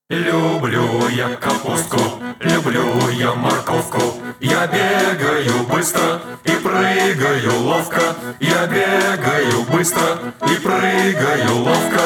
Люблю я капустку, люблю я морковку. Я бегаю быстро и прыгаю ловко. Я бегаю быстро и прыгаю ловко.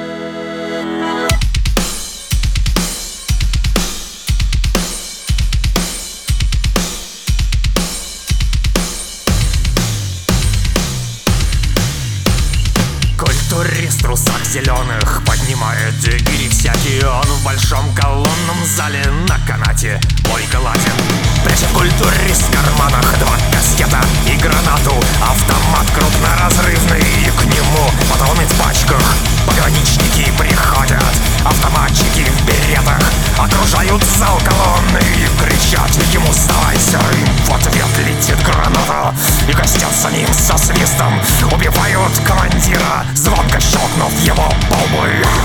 Культурист в трусах зеленых поднимает гири всякие. Он в большом колонном зале на канате бой гладит. Прячет культурист в карманах два кастета и гранату. Автомат крупноразрывный, и к нему патроны в пачках. Пограничники приходят, автоматчики в беретах. Окружают зал колонны и кричат ему: «Сдавайся!» Им в ответ летит граната, и костят за ним со свистом. Убивают командира, звонко щелкнув его по лбу.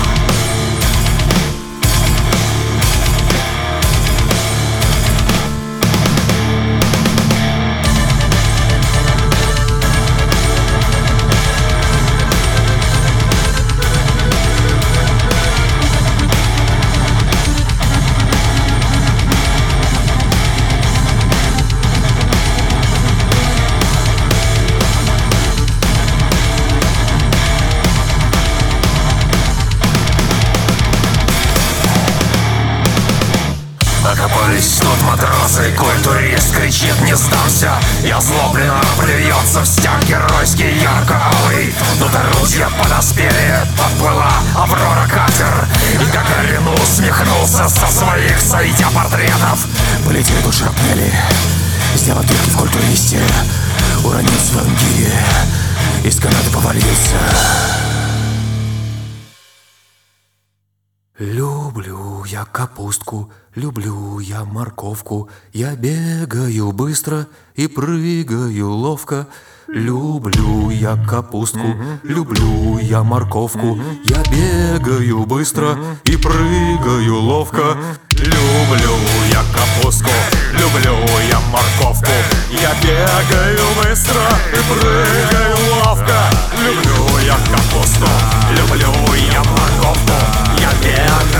Окопались тут матросы, культурист кричит: «Не сдамся!» И озлобленно плюется в стяг геройский ярко-алый. Тут орудия подоспели, подплыла Аврора катер, и Гагарин усмехнулся со своих сойдя портретов. Полетели тут шрапнели, сделал дырки в культуристе, уронил в своем гире, из каната повалился. Люблю я капустку, люблю я морковку. Я бегаю быстро и прыгаю ловко. Люблю я капустку, люблю я морковку. Я бегаю быстро и прыгаю ловко. Люблю я капустку, люблю я морковку. Я бегаю быстро и прыгаю ловко. Люблю я капусту, люблю я морковку. Я бегаю